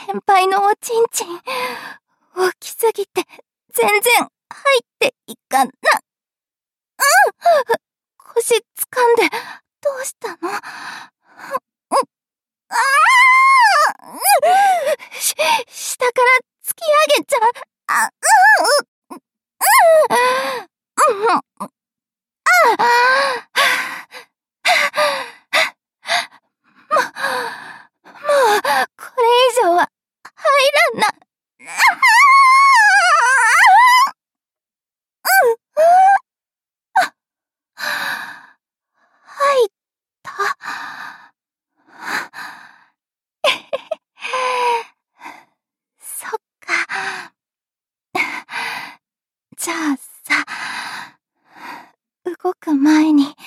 先輩のおちんちん、大きすぎて、全然入っていかな。腰掴んで、どうしたの？下から突き上げちゃう。もう、これ以上は入らな。入った。そっか。じゃあさ、動く前に